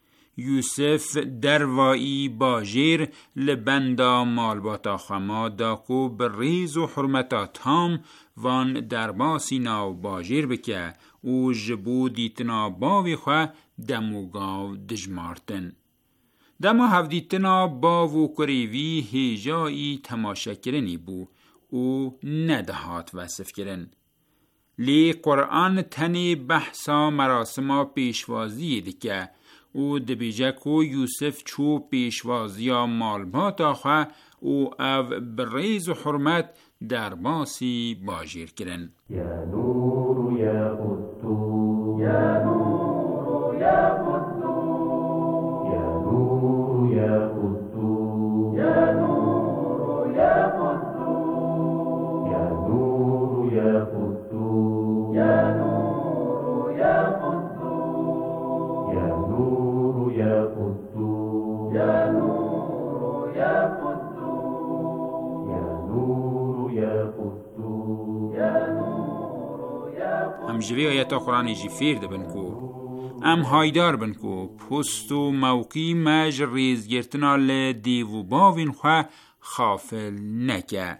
یوسف دروایی باجیر لبندا مالباتا خما داکو بریز و حرمتا تام وان درباسی ناو باجیر بکه و جبو دیتنا باوی خواه دموگاو دجمارتن. دما هفدیتنا باو کریوی هیجایی تماشا کرنی بو او ندهات وصف کرن. لی قرآن تنی بحثا مراسما پیشوازی دکه او دبیجه کو یوسف چو پیشوازیا مالبات آخواه او او بریز و حرمت در باسی باجیر کرن. یا نور یا قدو یا نور یا قدو یا نور یا قدو یا نور یا قدو یا نور یا قدو یا نور یا قدو یا نور یا قدو یا نور یا قدو یا نور یا قدو یا نور یا قدو. هم جوی آیتا قرآنی جی فیرد بن کو ام هایدار بن کو پست و موقی مج ریز گرتنا لدیو باوین خواه خافل نکه.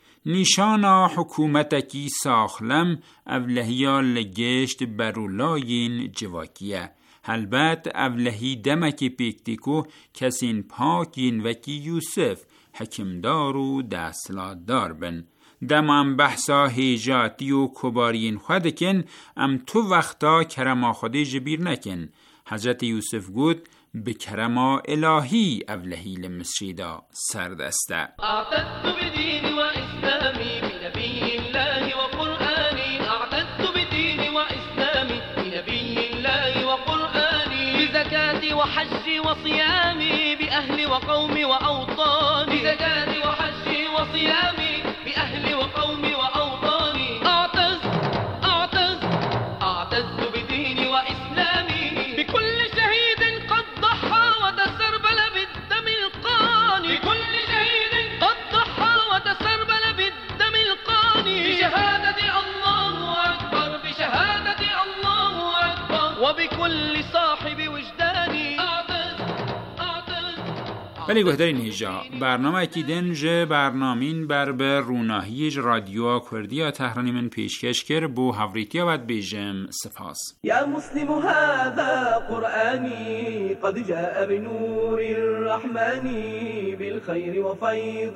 نیشانا حکومتکی ساخلم اولهیا لگشت برولاین جواکیه. البته اولهی دمکی پیکتیکو کسین پاکین وکی یوسف حکمدار و دستلاتدار بن. دم ام بحثا هیجاتی و کبارین خودکن ام تو وقتا کرما خودی جبیر نکن. حضرت یوسف گود به کرما الهی اولهی لمسجدا سردسته. اعتدت بدین و اسلامی بنبی الله و قرآنی. اعتدت بدین و اسلامی بنبی الله و قرآنی. بزکاتی و حجی و صیامی بأهل و قوم و اوطانی. بزکاتی و حجی و صیامی بأهل و قوم و اوطانی. اعتز اعتز اعتدت بدین و اسلامی بكل شهيد قد ضحى وتسربل بالدم القاني. بكل شهيد قد ضحى وتسربل بالدم القاني. بشهادة الله أكبر بشهادة الله أكبر وبكل صاحب وجداني. أعتز أعتز ولی گهدارین هیجا برنامه اکی دنج برنامین بر به روناهی رادیو کردیا تهرانی من پیشکش کر بو هفریتیا ود بیجم سپاس. يا مسلم هذا قرآني قد جاء بنور الرحمن بالخير وفيض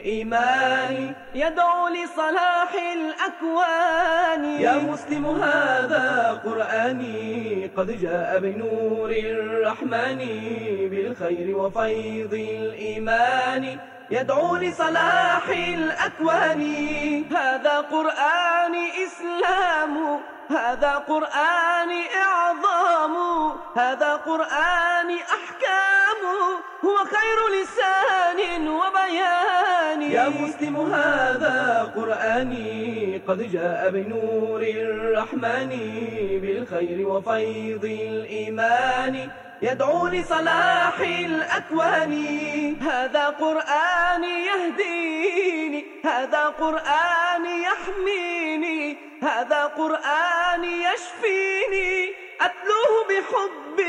الإيمان يدعو لصلاح الأكوان. يا مسلم هذا قرآني قد جاء بنور الرحمن بالخير وفيض الإيمان يدعو لصلاح الأكوان. هذا قرآن إسلام هذا قرآن إعظام هذا قرآن أحكام هو خير لسان وبيان. يا مسلم هذا قرآني قد جاء بنور الرحمن بالخير وفيض الإيمان يدعو لصلاح الأكوان. هذا قرآن يهديني هذا قرآن يحميني هذا قرآن يشفيني أتلوه بحب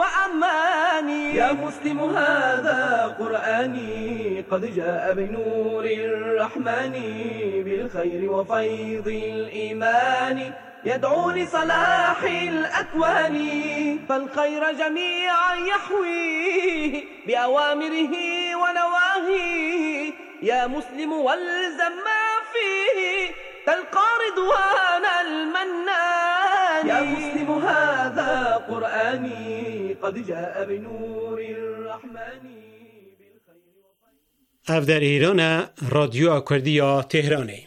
وأمان. يا مسلم هذا قرآني قد جاء بنور الرحمن بالخير وفيض الإيمان يدعو لصلاح الأكوان. فالخير جميعا يحويه بأوامره ونواهيه. يا مسلم والزم ما فيه تلقى رضوان المنان. يا مسلم هذا قرآني قد جاء بنور الرحمن. اف در ایران رادیو کردیا تهرانه.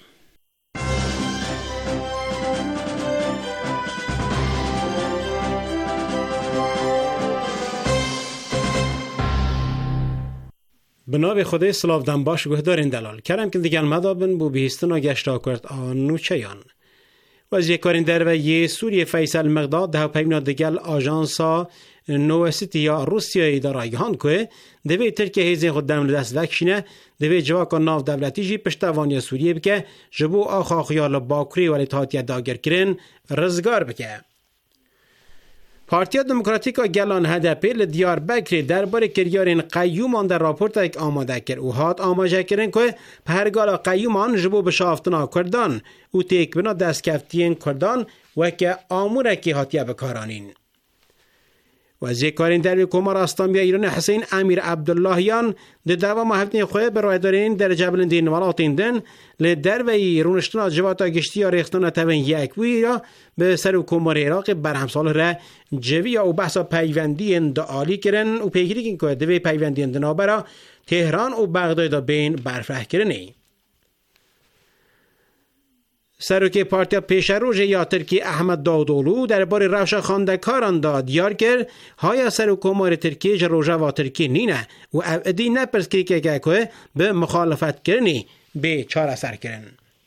بنابه خدای سلاف دنباش گهدارین دلال کرم که دیگر مدابن بو بیستنا گشتا کرد آنو چیان و از یک کارین در و یه سوریه فیصل مقداد ده پیمنا دیگر آژانسا نوسیتی یا روسیای دارایگان که دوی ترکیه هیزین خود دمل دست وکشینه دوی جواکا ناف دولتی جی پشتوانی سوریه بکه جبو آخا خیال باکری و الاتحادیه داگر کرن رزگار بکه. پارتیا دموکراتیکا گلان هدپی لدیار بکری درباره کریارین قیومان در راپورت ایک آماده کر او هات آماده کرن که پرگالا قیومان جبو بشافتنا کردان او تیک بنا دست کفتین کردان و که آموره که هاتیه بکارانین. وزیر کارین در کمار اسلامی ایران حسین امیر عبداللهیان در دوام هفتین خواه برای دارین در جبل دین ولاتین دن لدر وی رونشتنا جواتا گشتی ریختنا تبین یک وی را به سر و کمار عراق برهم سال را جوی و بحثا پیوندی اندعالی کرن و پیگیری که دوی پیوندی اندنابرا تهران و بغداد بین برفره کرنی. سروک پارتیا پیشروژ یا ترکی احمد داودولو درباره روش خواندکاران داد دیار کرد های سروک کمار ترکی جروژه و ترکی نینه و ابدی نپرس که که که به مخالفت کرنی به چار سر کرن.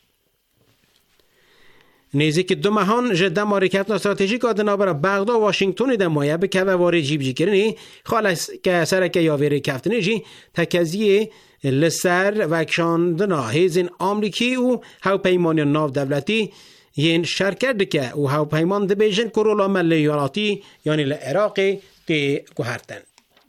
نیزی که دو مهان جده مارکت استراتژیک آدنا برا بغداد و واشنگتن دمایه به که واری جیب جی کرنی خالص که سرک یا ویری کفتنی جی تکزیه لسر وکشاندنا هیزین آمریکی و هاو پیمانی ناو دولتی ین شرکت که و هاو پیمان دبیجن کرولا ملیاراتی یعنی لعراقی تی گوهرتن.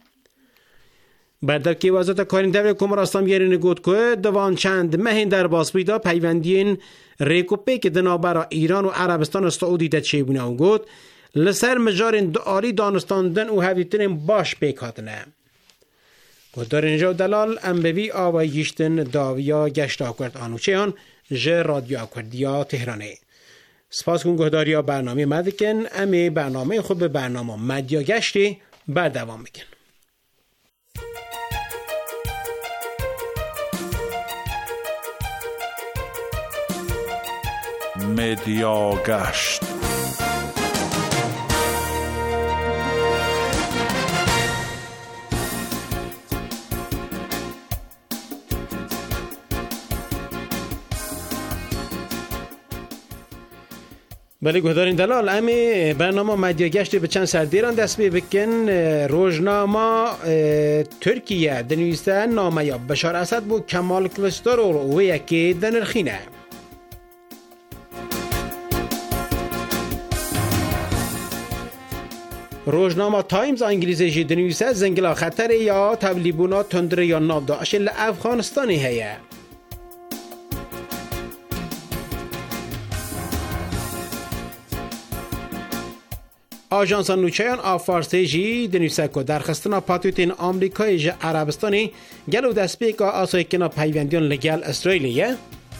بردک که وزارت کارین دولت کمر اسلام یرین گوت که دوان چند مهین در باسپیدا پیوندین ریکوپی که دنابرا ایران و عربستان و سعودی تچیبونه و گوت لسر مجارین دعالی دانستاندن و هویترین باش پیکاتنه. و در اینجا دلال ام بوی آوای گیشتن داویا گشت آکورد آنوچهان جه رادیو آکوردیا تهرانه. سپاس کن گهداریا برنامه مدکن امی برنامه خود به برنامه مدیا گشتی بردوام بکن. مدیا گشت. بله گهدارین دلال امی برنامه مدیا گشتی به چند سردیران دست بی بکن. روزنامه ترکیه دنویسته نامه یا بشار اسد بو کمال کلچدارولو و یکی دنرخینه. روزنامه تایمز انگلیسی جی دنویسته زنگلا خطر یا تبلیبونا تندر یا ناو داعش لافغانستانی هیه. آژانس نوچهان آفارسی جی دنویسته که درخستنا پاتوتین آمریکای جی عربستانی گلو دست بیگا آسای کنا پیوندیون لگل استرالیه.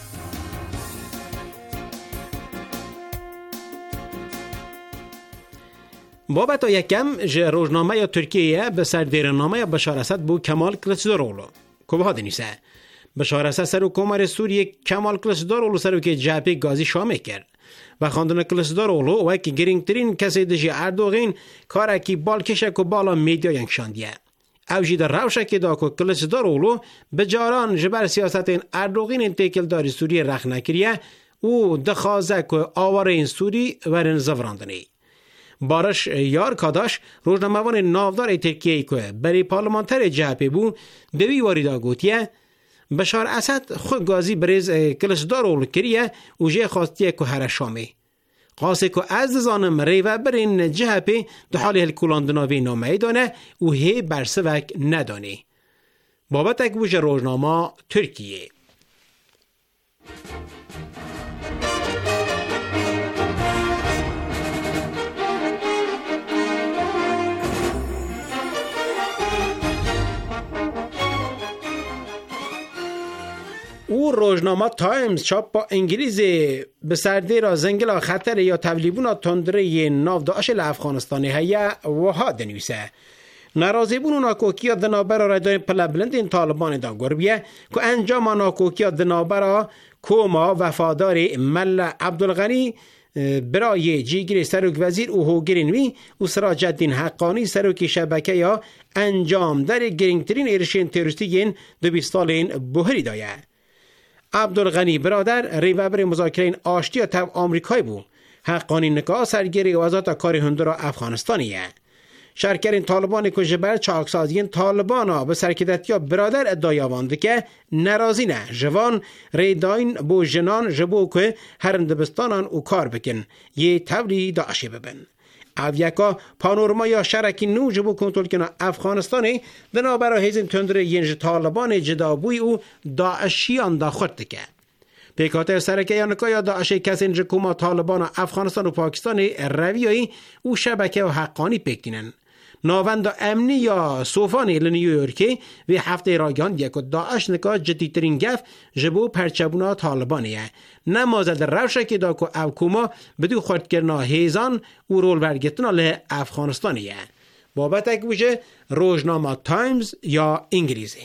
بابت یکم جه روزنامه یا ترکیه به سردیرنامه یا بشار اسد بو کمال کلچدارولو که به ها دنیسه. بشار اسد سرو کمار سوریه کمال کلچدارولو سرو که جبهه گازی شامه کرد و خواندن کلچدارولو و که گرینگترین کسی دجی اردوغین کاره که بالکشک و بالا میدیا ینکشاندیه. او جی در روشه که دا که کلچدارولو به جاران جبر سیاست این اردوغین انتکل داری سوریه رخ نکریه و دخوازه که آواره این سوری ورن زفراندنی. بارش یار کاداش روزنامه‌وان ناودار ترکیه که برای پارلمانتر جبهه بو دوی واریدا گوتیه بشار اسد خود گازی بریز کلچدارولو کریه و جه خواستیه که هر شامه قاسه که از زانم ریوه برین جبهه دو حالی هلکولاندناوی نامه دانه و هی برسوک ندانه. بابتک بوش روزنامه ترکیه. او روزنامه تایمز چاپ با انگلیسی به سردی را زنگلا خطر یا تبلیبونا تندره ناو داعش لافغانستانی هیا و ها دنویسه. ناراضی بونو ناکوکیا دنابرا را دارین پلبلند این طالبان دا گربیه که انجام ناکوکیا دنابرا کوما وفادار مل عبدالغنی برای جیگری سروک وزیر او هوگرینوی و سراج الدین حقانی سروک شبکه یا انجام در گرینگترین ارشین تروریستیین دو بیستالین بوهری دایه. عبدالغنی برادر ریوبر مذاکرین آشتی تب آمریکایی بود. حقانی نکاه سرگیری وزارت کار هندورا افغانستانیه. شرکرین طالبان که جبر چاکسازین طالبانا به سرکدتیا برادر ادعای آورده که ناراضی نه جوان ریداین بو جنان جبو که هرندبستانان او کار بکن یه تولی داعشی ببن. او یکا پانورما یا شرکی نو جبو کنترل کنه افغانستانی دنا برای هیزن تندر ینج طالبان جدابوی او داعشیان دا خورد که. پیکاتر سرکه یا نکا یا داعشی کسین جکوما طالبان افغانستان و پاکستان رویایی او شبکه و حقانی پکتینن. ناوند امنی یا صوفانی لنیویورکی و هفته راگان یک داعش نکا جدیدترین گف جبو پرچبونا طالبانیه. نمازد روشه که دا که او کوما بدو خورد کرنا هیزان و رول برگتنا له افغانستانیه. بابتک بوشه روزنامه تایمز یا انگلیسی.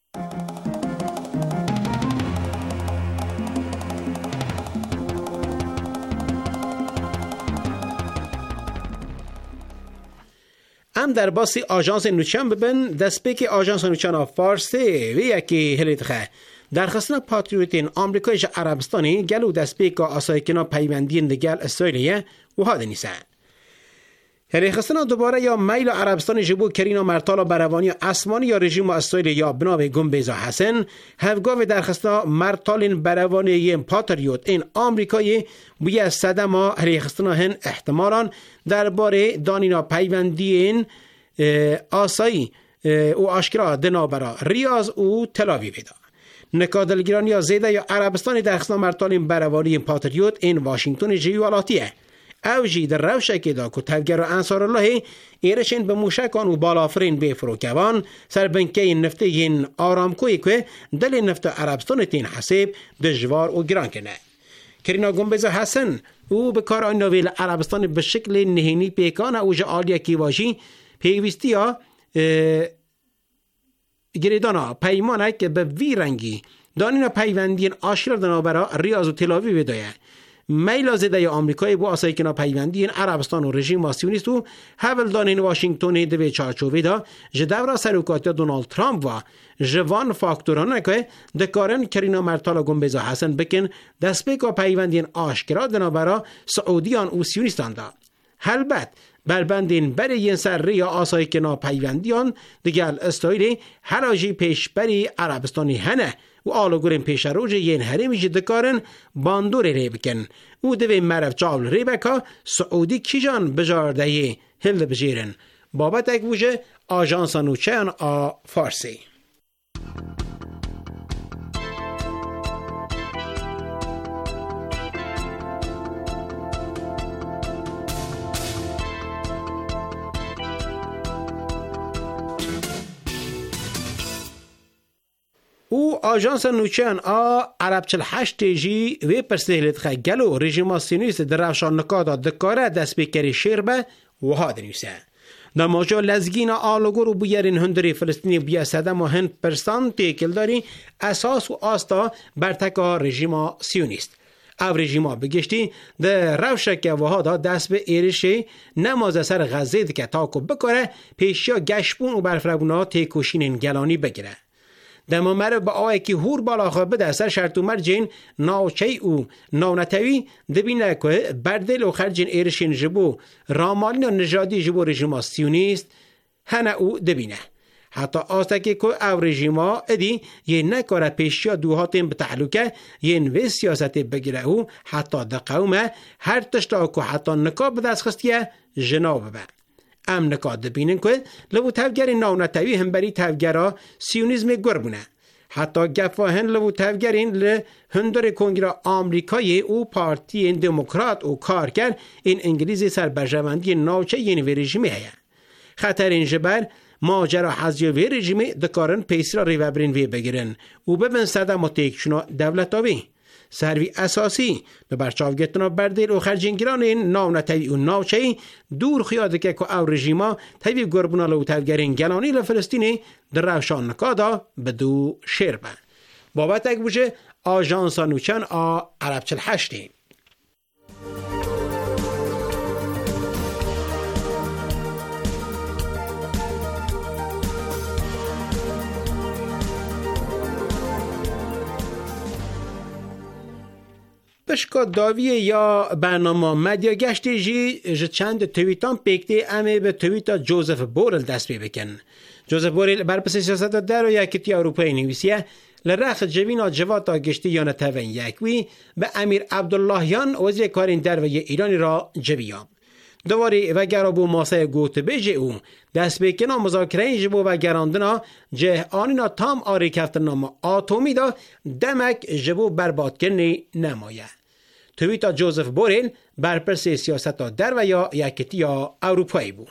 ام در باسی آژانس نوچان ببن دست به که آژانس نوچان فارسی و یکی هلیتخه درخواستنا پاتریوتین آمریکای عربستانی گلو دست به که آسای کنا پیوندین دگل اسرائیلیه و ها دنیسه. هلیخستنا دوباره یا میل عربستان جبو کرینا مرتالا بروانی اسمانی یا رژیم اسرائیل یا بناو گنبیزا حسن هفگاو درخواستنا مرتالین بروانی یم پاتریوت این آمریکایی بوی صدما هلیخستنا هن احتمالان درباره دانینا پیوندین آسایی او آشکرا دنابرا ریاض او تلاوی بیدا. نکادلگیرانی یا زیده یا عربستانی درخواستنا مرتالین بروانی یم پاتریوت این واشنگتن جیوالاتیه. او جی در روشکی دا که تفگر و انصار الله ایرشین به موشکان و بالافرین به فروکوان سر بنکه نفته این آرامکوی که دل نفت عربستان تین حسیب دجوار و گران کنه. کرینا گنبز حسن او به کار آن نویل عربستان به شکل نهینی پیکان او جعالی کیواشی پیوستی ها گریدانا پیمانه که به وی رنگی دانینا پیوندین آشکار دنا برا ریاض و تلاوی بدایه میل زده آمریکای با آسایی کنا پیوندین عربستان و رژیم سیونیست و حول دانین واشنگتن دوی چارچوبی دا جدورا سروکاتی دونالد ترامپ و جوان فاکتورانه که دکارن کرینا مرتالا گنبزا حسن بکن دست پیکا پیوندین آشکار دنا برا سعودیان و سیونیستان دا. البته بربندین بری این سر ریا آسایی که ناپیوندیان دیگل استایلی حراجی پیش بری عربستانی هنه و آلوگورین پیش روژ این هرمی جده کارن باندور ری بکن او دوی مرف جاول ری بکا سعودی کیجان بجاردهی هل بجیرن بابت اک بوجه آژانس نوچهان آ فارسی. او آژانس نوچهان آ عرب چل هشت جی وی پرسهلت خگلو رژیم سیونیست در روشان نکادا دکاره دست بکری شیربه و ها دنیسه. در موجه لزگین آلوگور و بیارین هندری فلسطینی بیا سدم و هند پرسان تیکل داری اساس و آستا برتکا رژیم سیونیست. او رژیم بگشتی در روشک و ها دا دست به ایرشی نماز سر غزه که تاکو بکره پیشیا گشبون و برفرگونا تیکوشین گلانی بگیره. دما مر با آی کی هور بالا خو بده سر شرط مرجین ناوچی او ناونتوی دبینه که بردل و خرجین ایرشین جبو رامالین و نژادی جبو رژیم سیونیست هنه او دبینه حتی آستکی که او رژیما ادی یه نکاره پیشیا دوهاتین به تعلقه یه نوی سیاست بگیره او حتی ده قومه هر تشتا که حتی نکاب بدست خستیه جناب به ام نکات دبینن که لبو تفگر ناونتوی هم بری تفگرها سیونیزم گربونه. حتی گفاهن لبو تفگرین ل هندر کنگره آمریکای او پارتی دموکرات او کار کرد این انگلیزی سر برجواندی ناوچه یعنی وی رژیمی هیا. خطر این جبر ماجرا حزی وی رژیمی دکارن پیسرا ریوبرین وی بگیرن او ببین صدم و تیکشنا دولتاوی. سروی اساسی به برچاوگتنا بردیل و خرجینگران این ناونتوی و ناوچهی دور خیاده که که او رژیما تایوی گربونا لو تفگرین گلانی لفلسطینی در روشان نکادا بدو شربه. بابت اک بوجه آژانس نوچهان آ عرب چل هشتی. بشکا داویه یا برنامه مدیا گشتی جی جه چند تویتان پیکتی امه به تویتا جوزف بورل دست بی بکن. جوزف بورل برپس سیاست در و یکیتی اروپای نویسیه لرخ جوینا جواتا گشتی یا نتوین یکوی به امیر عبداللهیان وزیر کارین در و ایرانی را جویاب. دواری وگرا بو ماسه گوت بیجه او دست بکنا مذاکره جبو و گراندنا جه آنینا تام آری کفتن نام آتومی دا دمک جبو برباد کنی نمایه. تویتا جوزف بورل برپرس سیاست در و یا یکیتی یا اروپایی بو.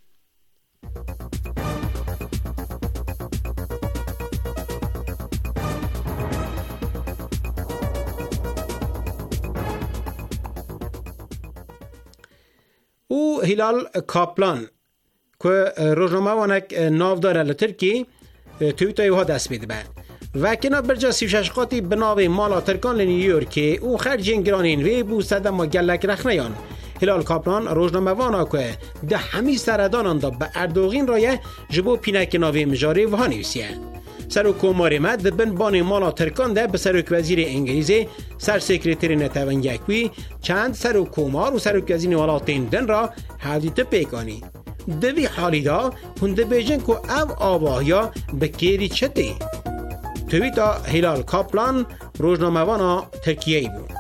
او هلال کاپلان که روزنامه وانک ناو داره لترکی تویتای ها دست بیده به و کنا برجا سیوشش قاطی بناوی مالا ترکان لنیویورک او خرجین گرانین وی بو سدم و گلک رخنیان. هلال کاپلان روزنامه وانا که ده همی سردانان دا به اردوغین رایه جبو پینک ناوی مجاری و ها نویسیه. سرو کوماری مد بن بانی مالا ترکان ده به سروک وزیر انگلیزی سر سکرتری نتوان یکوی چند سرو کومار و سروک وزیر ولاتین دن را حدیت پیکانی. دوی حالی دا هنده بیجن که او آواهیا بکیری چطی. تویتا هلال کاپلان روزنامه وانا ترکیه‌ای بود.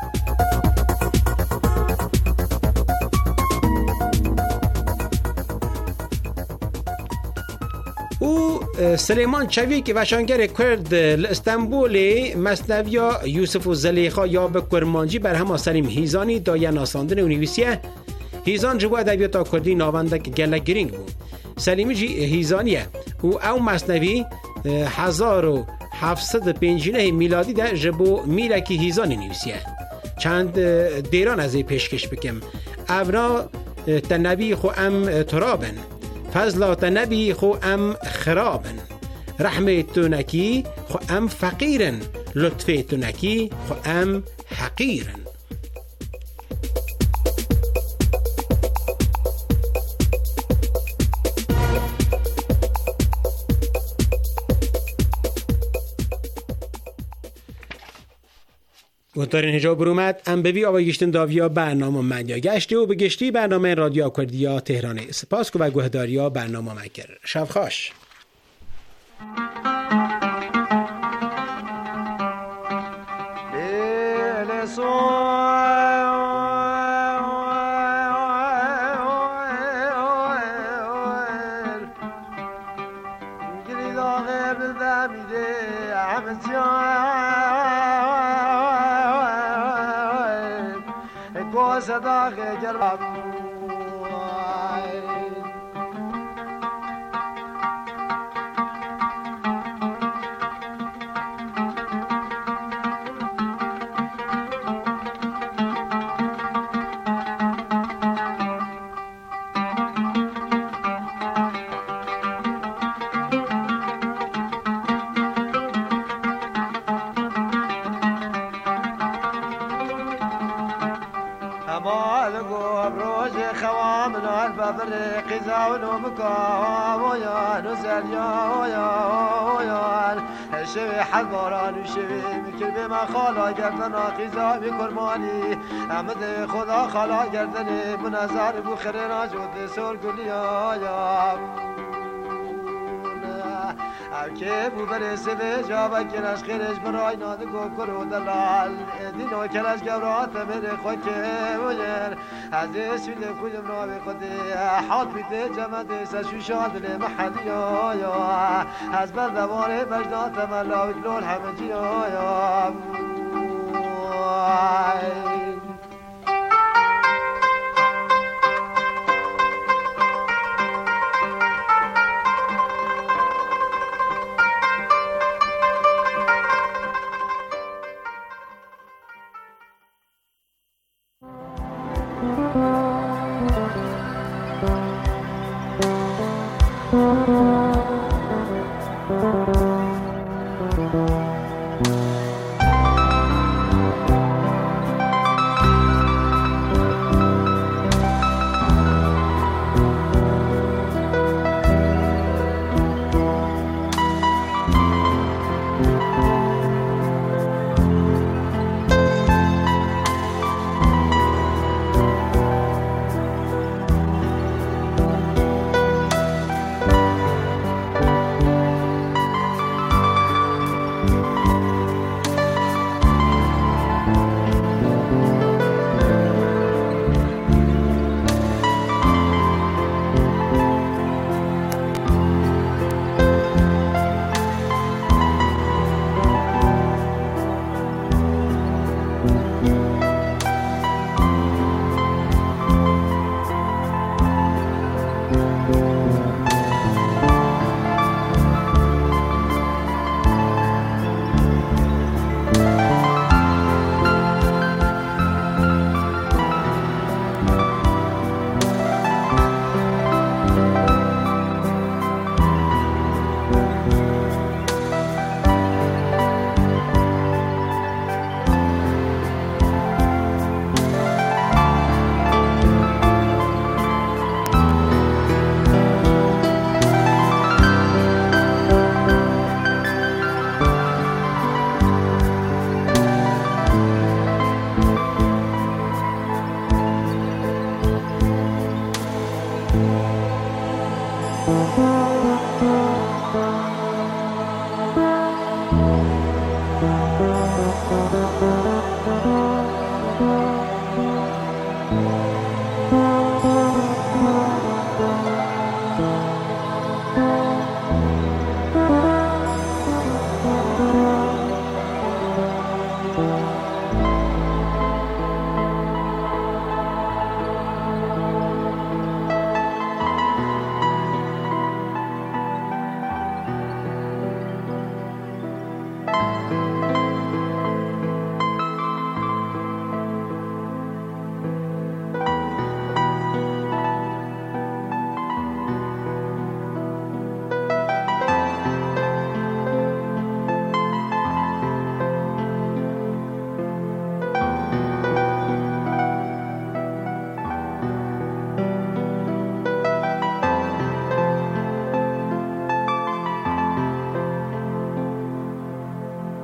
او سلیمان چوی که وشانگر کرد استانبول مصنویا یوسف و زلیخا یا به کرمانجی بر همه سلیم هیزانی دایه ناساندن اونیویسیه هیزان جبو ادبیات کردی ناوندک گلک گرینگ بو. سلیمی جی هیزانیه و او مصنوی هزار و هفتصد و پنجاه میلادی ده جبو میلکی هیزانی نویسیه. چند دیران از پیشکش بکم. اونا تنبی خو ام ترابن، فضل تنبی خو ام خرابن، رحمت تونکی خو ام فقیرن، لطف تونکی خو ام حقیرن. گفتارین هجا برومد ام بوی آوا گشتن داویا برنامه من یا گشتی و بگشتی برنامه رادیو کردیا تهران. سپاس که و گهداریا برنامه مکر. شب خوش. صداق جرب قزاونو مكاويا نزل يا يا يا شوي حباران وشوي مكر بما خالا گردنا قزا بكرماني امد خدا خالا گردني منظر بو خيرنا جود سور گليا يا که بو برسه به جا کرش خیرش برای ناده گو کرو دلال دینو کرش گورات بره خود که ویر از سویل کودم را به خودی حاد بیده جمده سشو شاد لمحدی یا از بردواره بجدات ملاوی لول همه جی یا